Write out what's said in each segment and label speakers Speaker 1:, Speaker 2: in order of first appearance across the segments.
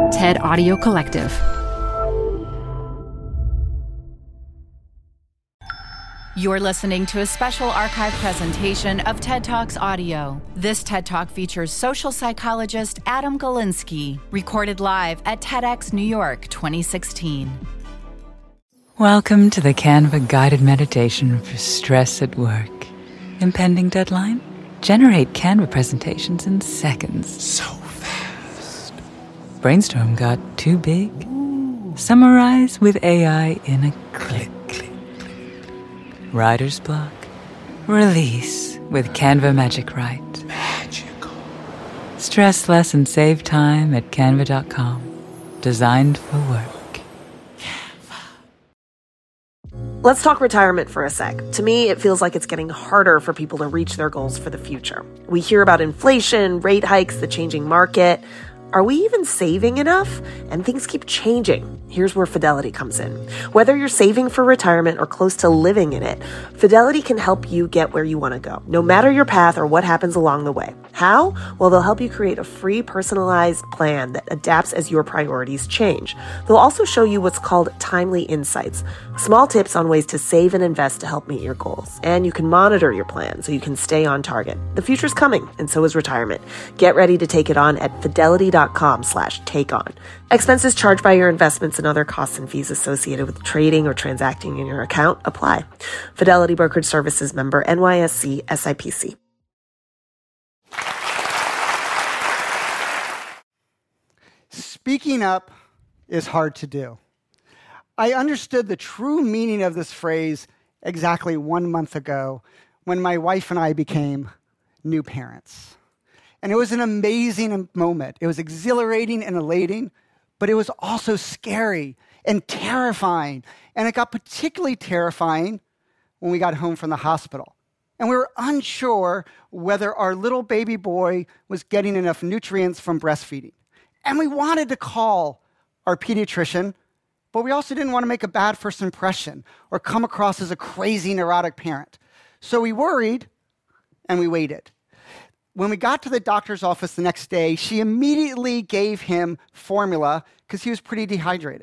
Speaker 1: TED Audio Collective. You're listening to a special archive presentation of TED Talks Audio. This TED Talk features social psychologist Adam Galinsky, recorded live at TEDx New York 2016.
Speaker 2: Welcome to the Canva guided meditation for stress at work. Impending deadline? Generate Canva presentations in seconds.
Speaker 3: So fast.
Speaker 2: Brainstorm got too big? Summarize with AI in a click. Writer's block? Release with Canva Magic Write.
Speaker 3: Magical.
Speaker 2: Stress less and save time at canva.com. Designed for work.
Speaker 4: Let's talk retirement for a sec. To me, it feels like it's getting harder for people to reach their goals for the future. We hear about inflation, rate hikes, the changing market. Are we even saving enough? And things keep changing. Here's where Fidelity comes in. Whether you're saving for retirement or close to living in it, Fidelity can help you get where you want to go, no matter your path or what happens along the way. How? Well, they'll help you create a free, personalized plan that adapts as your priorities change. They'll also show you what's called timely insights, small tips on ways to save and invest to help meet your goals. And you can monitor your plan so you can stay on target. The future's coming, and so is retirement. Get ready to take it on at fidelity.com/takeon. Expenses charged by your investments and other costs and fees associated with trading or transacting in your account apply. Fidelity Brokerage Services member NYSE SIPC.
Speaker 5: Speaking up is hard to do. I understood the true meaning of this phrase exactly 1 month ago when my wife and I became new parents. And it was an amazing moment. It was exhilarating and elating, but it was also scary and terrifying. And it got particularly terrifying when we got home from the hospital. And we were unsure whether our little baby boy was getting enough nutrients from breastfeeding. And we wanted to call our pediatrician, but we also didn't want to make a bad first impression or come across as a crazy, neurotic parent. So we worried and we waited. When we got to the doctor's office the next day, she immediately gave him formula because he was pretty dehydrated.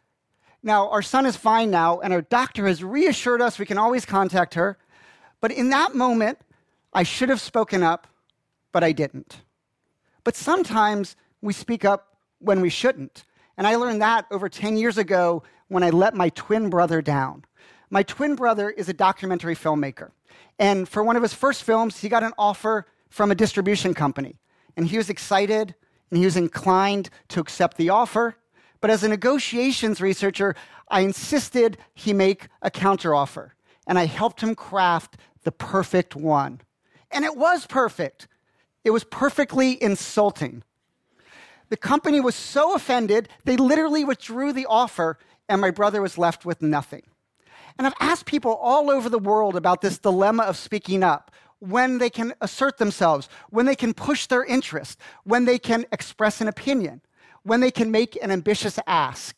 Speaker 5: Now, our son is fine now, and our doctor has reassured us we can always contact her. But in that moment, I should have spoken up, but I didn't. But sometimes we speak up when we shouldn't. And I learned that over 10 years ago when I let my twin brother down. My twin brother is a documentary filmmaker. And for one of his first films, he got an offer from a distribution company. And he was excited, and he was inclined to accept the offer. But as a negotiations researcher, I insisted he make a counteroffer. And I helped him craft the perfect one. And it was perfect. It was perfectly insulting. The company was so offended, they literally withdrew the offer, and my brother was left with nothing. And I've asked people all over the world about this dilemma of speaking up, when they can assert themselves, when they can push their interest, when they can express an opinion, when they can make an ambitious ask.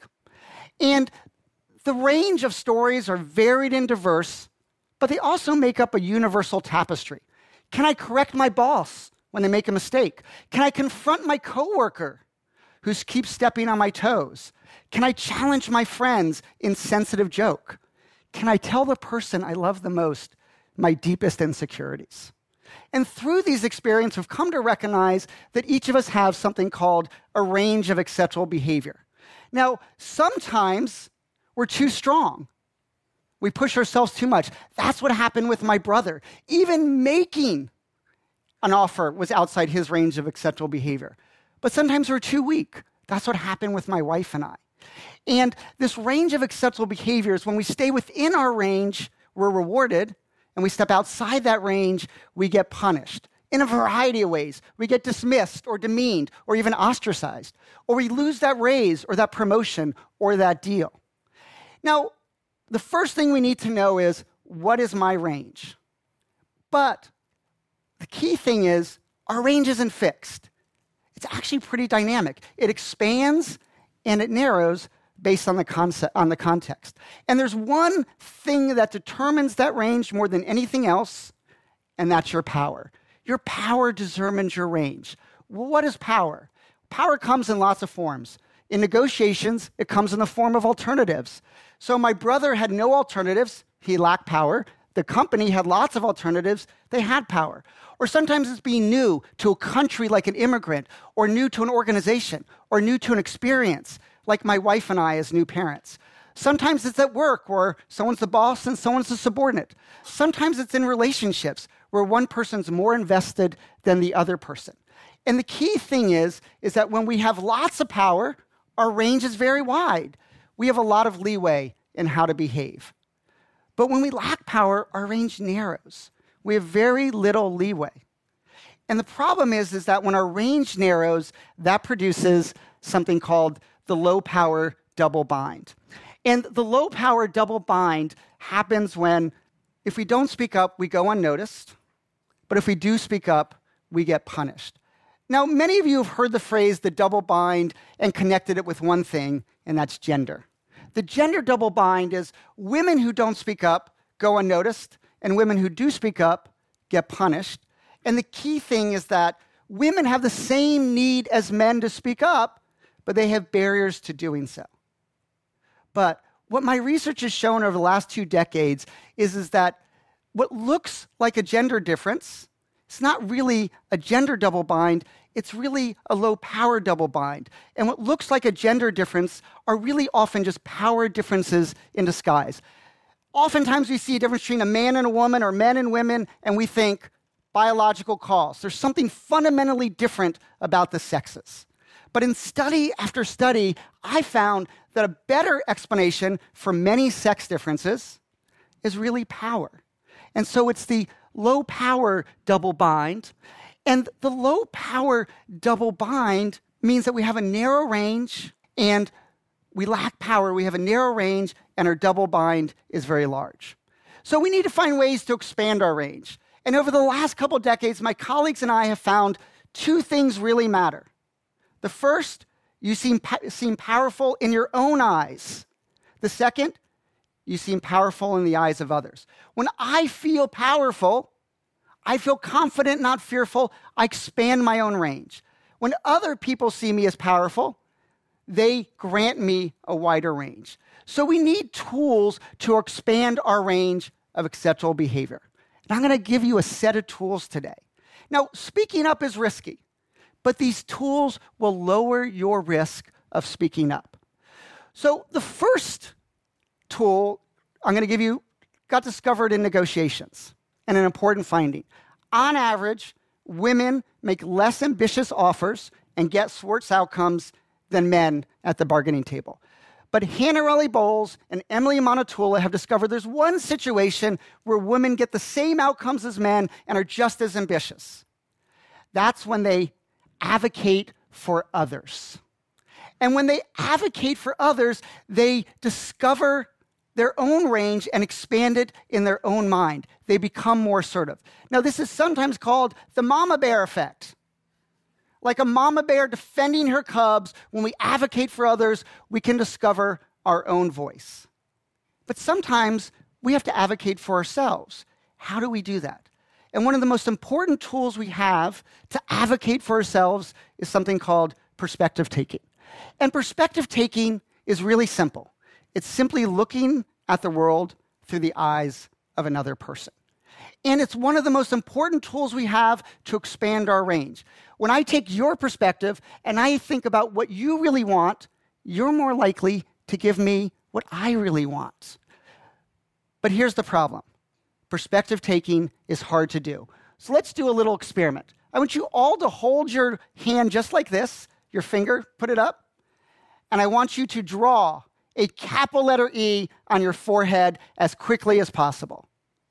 Speaker 5: And the range of stories are varied and diverse, but they also make up a universal tapestry. Can I correct my boss when they make a mistake? Can I confront my coworker who keeps stepping on my toes? Can I challenge my friends in sensitive joke? Can I tell the person I love the most my deepest insecurities? And through these experiences, we've come to recognize that each of us have something called a range of acceptable behavior. Now, sometimes we're too strong. We push ourselves too much. That's what happened with my brother. Even making an offer was outside his range of acceptable behavior. But sometimes we're too weak. That's what happened with my wife and I. And this range of acceptable behaviors, when we stay within our range, we're rewarded. And we step outside that range, we get punished in a variety of ways. We get dismissed or demeaned or even ostracized, or we lose that raise or that promotion or that deal. Now, the first thing we need to know is, what is my range? But the key thing is, our range isn't fixed. It's actually pretty dynamic. It expands and it narrows based on the context. And there's one thing that determines that range more than anything else, and that's your power. Your power determines your range. Well, what is power? Power comes in lots of forms. In negotiations, it comes in the form of alternatives. So my brother had no alternatives. He lacked power. The company had lots of alternatives. They had power. Or sometimes it's being new to a country like an immigrant, or new to an organization, or new to an experience, like my wife and I as new parents. Sometimes it's at work, where someone's the boss and someone's the subordinate. Sometimes it's in relationships, where one person's more invested than the other person. And the key thing is that when we have lots of power, our range is very wide. We have a lot of leeway in how to behave. But when we lack power, our range narrows. We have very little leeway. And the problem is that when our range narrows, that produces something called the low power double bind. And the low power double bind happens when, if we don't speak up, we go unnoticed. But if we do speak up, we get punished. Now, many of you have heard the phrase the double bind and connected it with one thing, and that's gender. The gender double bind is women who don't speak up go unnoticed, and women who do speak up get punished. And the key thing is that women have the same need as men to speak up, but they have barriers to doing so. But what my research has shown over the last 2 decades is that what looks like a gender difference, it's not really a gender double bind, it's really a low power double bind. And what looks like a gender difference are really often just power differences in disguise. Oftentimes we see a difference between a man and a woman or men and women, and we think biological cause. There's something fundamentally different about the sexes. But in study after study, I found that a better explanation for many sex differences is really power. And so it's the low power double bind. And the low power double bind means that we have a narrow range and we lack power. We have a narrow range and our double bind is very large. So we need to find ways to expand our range. And over the last couple decades, my colleagues and I have found 2 things really matter. The first, you seem powerful in your own eyes. The second, you seem powerful in the eyes of others. When I feel powerful, I feel confident, not fearful. I expand my own range. When other people see me as powerful, they grant me a wider range. So we need tools to expand our range of acceptable behavior. And I'm going to give you a set of tools today. Now, speaking up is risky, but these tools will lower your risk of speaking up. So the first tool I'm going to give you got discovered in negotiations, and an important finding. On average, women make less ambitious offers and get worse outcomes than men at the bargaining table. But Hannah Bowles and Emily Monotula have discovered there's one situation where women get the same outcomes as men and are just as ambitious. That's when they advocate for others. And when they advocate for others, they discover their own range and expand it in their own mind. They become more assertive. Now, this is sometimes called the mama bear effect. Like a mama bear defending her cubs, when we advocate for others, we can discover our own voice. But sometimes we have to advocate for ourselves. How do we do that? And one of the most important tools we have to advocate for ourselves is something called perspective taking. And perspective taking is really simple. It's simply looking at the world through the eyes of another person. And it's one of the most important tools we have to expand our range. When I take your perspective and I think about what you really want, you're more likely to give me what I really want. But here's the problem. Perspective taking is hard to do. So let's do a little experiment. I want you all to hold your hand just like this, your finger, put it up, and I want you to draw a capital letter E on your forehead as quickly as possible.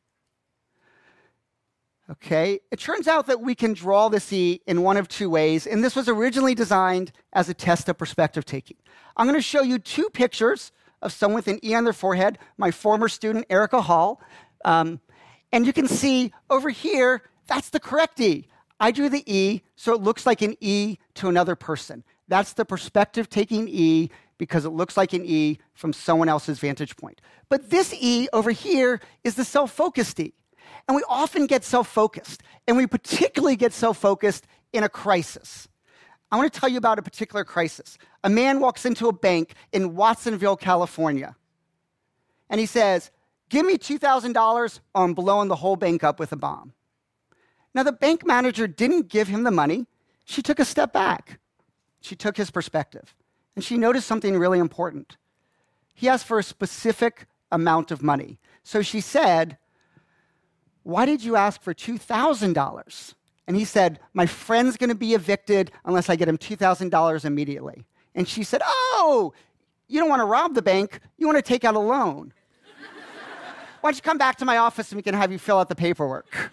Speaker 5: Okay, it turns out that we can draw this E in one of 2 ways, and this was originally designed as a test of perspective taking. I'm going to show you 2 pictures of someone with an E on their forehead, my former student, Erica Hall. And you can see over here, that's the correct E. I drew the E, so it looks like an E to another person. That's the perspective taking E, because it looks like an E from someone else's vantage point. But this E over here is the self-focused E. And we often get self-focused, and we particularly get self-focused in a crisis. I want to tell you about a particular crisis. A man walks into a bank in Watsonville, California, and he says, "Give me $2,000 or I'm blowing the whole bank up with a bomb." Now, the bank manager didn't give him the money. She took a step back. She took his perspective, and she noticed something really important. He asked for a specific amount of money. So she said, "Why did you ask for $2,000? And he said, "My friend's going to be evicted unless I get him $2,000 immediately." And she said, "Oh, you don't want to rob the bank. You want to take out a loan. Why don't you come back to my office and we can have you fill out the paperwork?"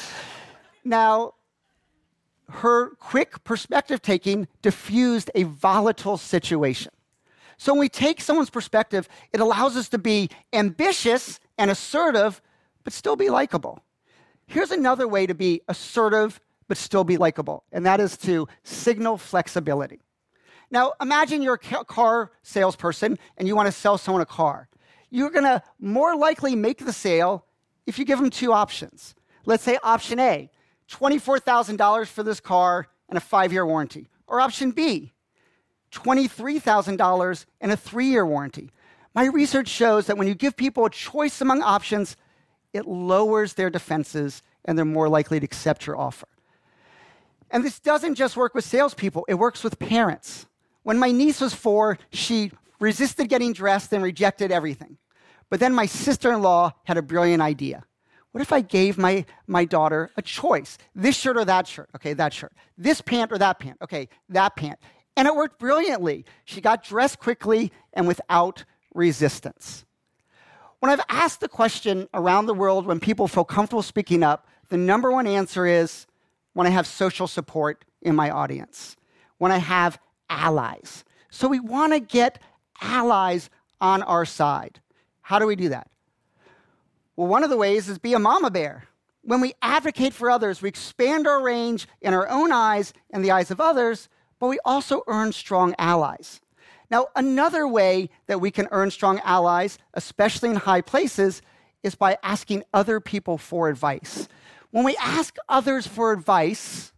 Speaker 5: Now, her quick perspective taking diffused a volatile situation. So when we take someone's perspective, it allows us to be ambitious and assertive, but still be likable. Here's another way to be assertive, but still be likable, and that is to signal flexibility. Now, imagine you're a car salesperson and you want to sell someone a car. You're going to more likely make the sale if you give them two options. Let's say option A, $24,000 for this car and a 5-year warranty. Or option B, $23,000 and a 3-year warranty. My research shows that when you give people a choice among options, it lowers their defenses and they're more likely to accept your offer. And this doesn't just work with salespeople, it works with parents. When my niece was 4, she resisted getting dressed and rejected everything. But then my sister-in-law had a brilliant idea. What if I gave my daughter a choice? This shirt or that shirt? Okay, that shirt. This pant or that pant? Okay, that pant. And it worked brilliantly. She got dressed quickly and without resistance. When I've asked the question around the world when people feel comfortable speaking up, the number one answer is when I have social support in my audience, when I have allies. So we want to get allies on our side. How do we do that? Well, one of the ways is be a mama bear. When we advocate for others, we expand our range in our own eyes and the eyes of others, but we also earn strong allies. Now, another way that we can earn strong allies, especially in high places, is by asking other people for advice. When we ask others for advice,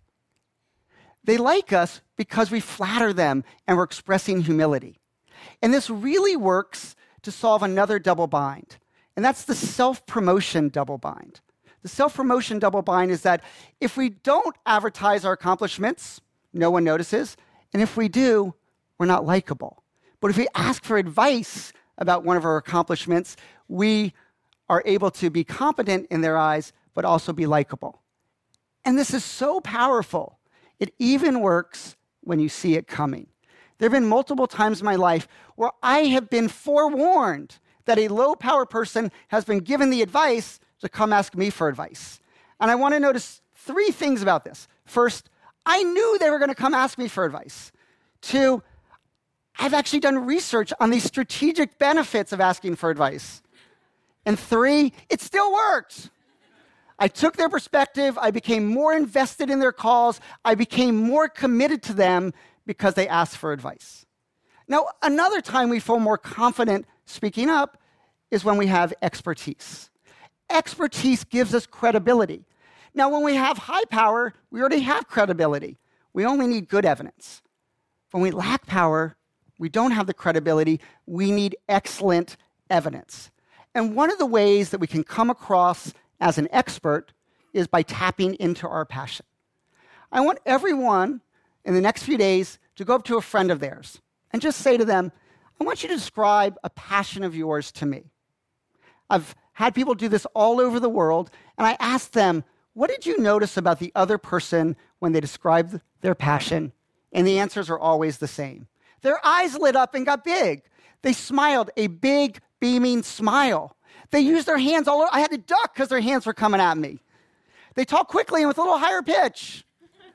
Speaker 5: they like us because we flatter them and we're expressing humility. And this really works to solve another double bind. And that's the self-promotion double bind. The self-promotion double bind is that if we don't advertise our accomplishments, no one notices. And if we do, we're not likable. But if we ask for advice about one of our accomplishments, we are able to be competent in their eyes, but also be likable. And this is so powerful. It even works when you see it coming. There have been multiple times in my life where I have been forewarned that a low-power person has been given the advice to come ask me for advice. And I want to notice 3 things about this. First, I knew they were going to come ask me for advice. 2, I've actually done research on the strategic benefits of asking for advice. And 3, it still worked. I took their perspective. I became more invested in their calls. I became more committed to them because they asked for advice. Now, another time we feel more confident speaking up is when we have expertise. Expertise gives us credibility. Now, when we have high power, we already have credibility. We only need good evidence. When we lack power, we don't have the credibility. We need excellent evidence. And one of the ways that we can come across as an expert is by tapping into our passion. I want everyone in the next few days to go up to a friend of theirs and just say to them, I want you to describe a passion of yours to me. I've had people do this all over the world, and I asked them, what did you notice about the other person when they described their passion? And the answers are always the same. Their eyes lit up and got big. They smiled, a big, beaming smile. They used their hands all over. I had to duck because their hands were coming at me. They talked quickly and with a little higher pitch.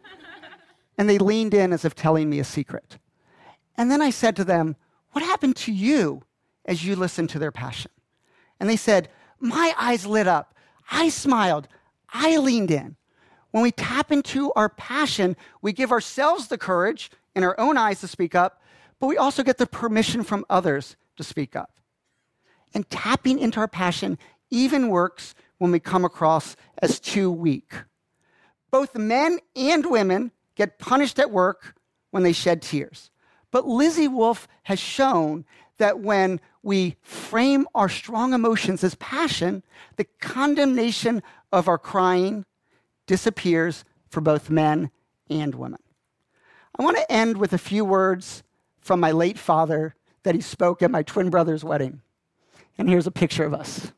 Speaker 5: And they leaned in as if telling me a secret. And then I said to them, what happened to you as you listened to their passion? And they said, my eyes lit up. I smiled. I leaned in. When we tap into our passion, we give ourselves the courage in our own eyes to speak up, but we also get the permission from others to speak up. And tapping into our passion even works when we come across as too weak. Both men and women get punished at work when they shed tears. But Lizzie Wolfe has shown that when we frame our strong emotions as passion, the condemnation of our crying disappears for both men and women. I want to end with a few words from my late father that he spoke at my twin brother's wedding. And here's a picture of us.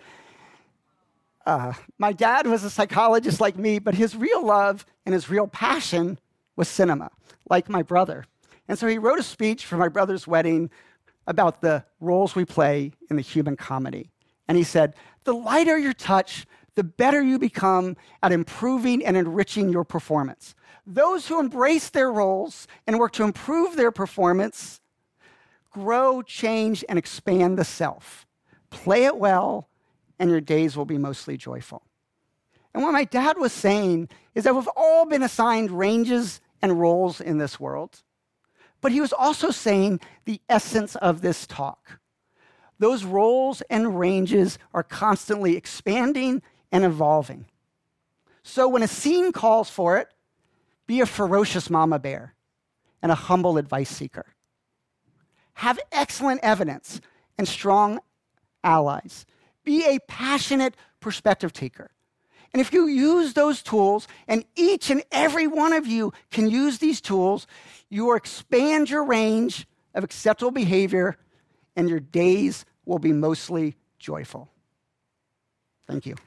Speaker 5: My dad was a psychologist like me, but his real love and his real passion was cinema, like my brother. And so he wrote a speech for my brother's wedding about the roles we play in the human comedy. And he said, the lighter your touch, the better you become at improving and enriching your performance. Those who embrace their roles and work to improve their performance grow, change, and expand the self. Play it well, and your days will be mostly joyful. And what my dad was saying is that we've all been assigned ranges and roles in this world. But he was also saying the essence of this talk. Those roles and ranges are constantly expanding and evolving. So when a scene calls for it, be a ferocious mama bear and a humble advice seeker. Have excellent evidence and strong allies. Be a passionate perspective taker. And if you use those tools, and each and every one of you can use these tools, you will expand your range of acceptable behavior, and your days will be mostly joyful. Thank you.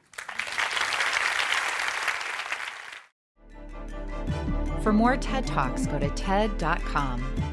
Speaker 1: For more TED Talks, go to TED.com.